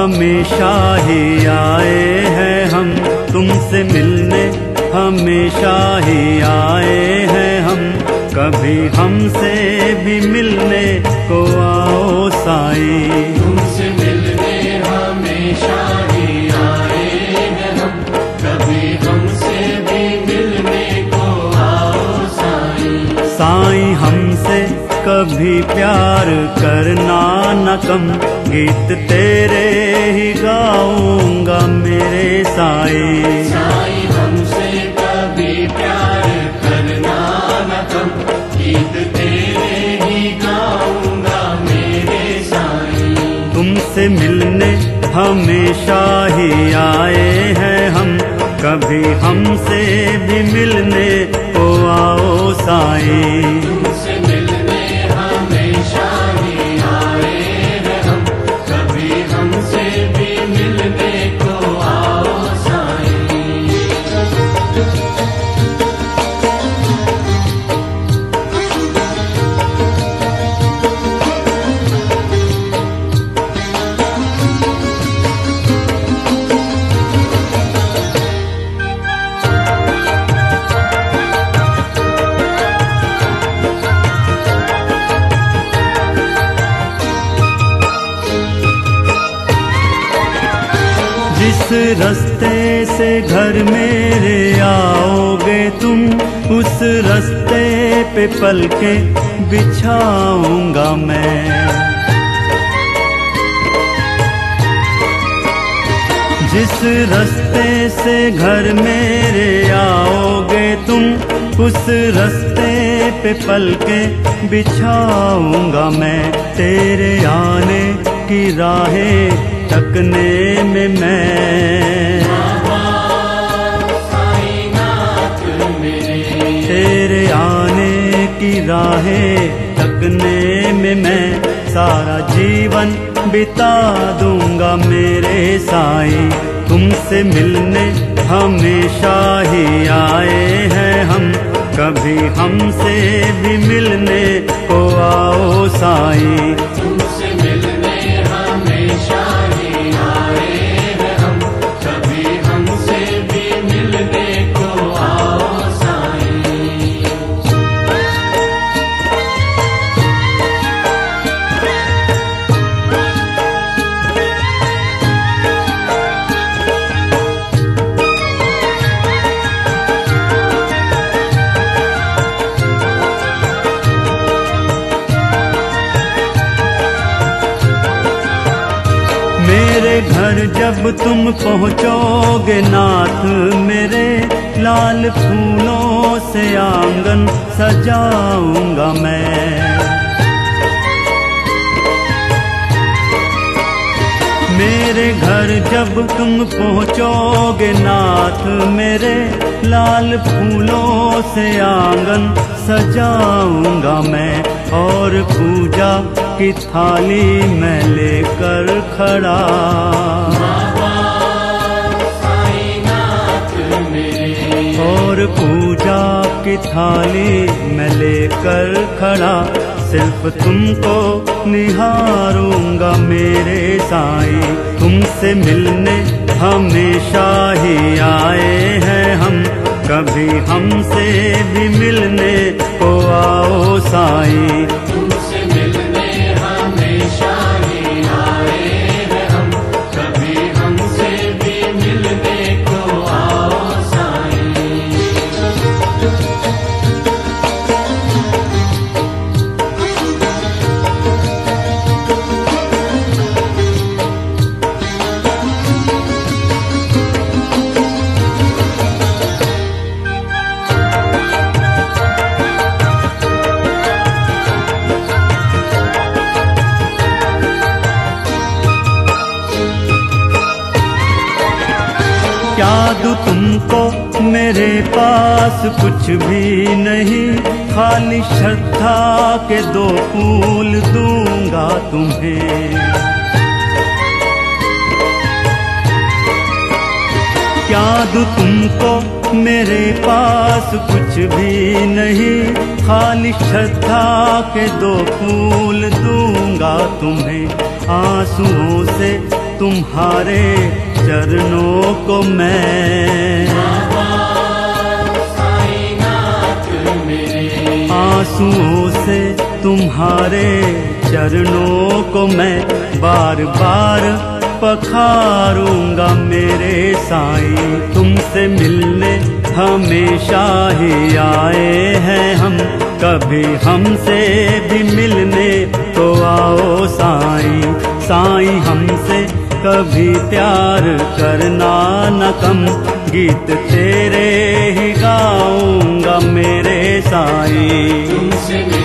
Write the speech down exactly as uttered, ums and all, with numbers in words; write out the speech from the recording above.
हमेशा ही आए हैं हम तुमसे मिलने, हमेशा ही आए हैं हम, कभी हमसे भी मिलने को आओ साईं। तुमसे मिलने हमेशा ही आए हैं हम, कभी हमसे भी मिलने को आओ साईं। साईं हमसे कभी प्यार करना न कम, गीत तेरे ही गाऊंगा मेरे साईं। साईं हमसे कभी प्यार करना न कम, गीत तेरे ही गाऊंगा मेरे साईं। तुमसे मिलने हमेशा ही आए हैं हम, कभी हमसे भी मिलने को आओ साईं। तुमसे मिलने हमेशा ही आए हैं हम, कभी हमसे भी मिलने को आओ साईं। जिस रास्ते से घर मेरे आओगे तुम, उस रास्ते पे पलके बिछाऊंगा मैं। जिस रास्ते से घर मेरे आओगे तुम, उस रास्ते पे पलके बिछाऊंगा मैं। तेरे आने की राहें तकने में मैं, तेरे आने की राहें तकने में मैं सारा जीवन बिता दूंगा मेरे साईं। तुमसे मिलने हमेशा ही आए हैं हम, कभी हमसे भी मिलने को आओ साईं। तुमसे मिलने हमेशा ही आए हैं हम, कभी हमसे भी मिलने को आओ साईं। मेरे घर जब तुम पहुँचोगे नाथ मेरे, लाल फूलों से आंगन सजाऊंगा मैं। मेरे घर जब तुम पहुँचोगे नाथ मेरे, लाल फूलों से आंगन सजाऊंगा मैं। और पूजा की थाली मैं लेकर खड़ा, और पूजा की थाली मैं लेकर खड़ा, सिर्फ तुमको निहारूंगा मेरे साईं। तुमसे मिलने हमेशा ही आए हैं हम, कभी हमसे भी मिलने को आओ साईं। तुमसे मिलने हमेशा ही आए हैं हम, कभी हमसे भी मिलने को आओ साईं। क्या दूं तुमको मेरे पास कुछ भी नहीं, खाली श्रद्धा के दो फूल दूंगा तुम्हें। क्या दूं तुमको मेरे पास कुछ भी नहीं, खाली श्रद्धा के दो फूल दूंगा तुम्हें। आंसुओं से तुम्हारे चरणों को मैं। साईनाथ मेरे आंसुओं से तुम्हारे चरणों को मैं बार बार पखारूंगा मेरे साईं। तुमसे मिलने हमेशा ही आए हैं हम, कभी हमसे भी मिलने तो आओ साईं। साईं हमसे कभी प्यार करना न कम, गीत तेरे ही गाऊंगा मेरे साईं। तुमसे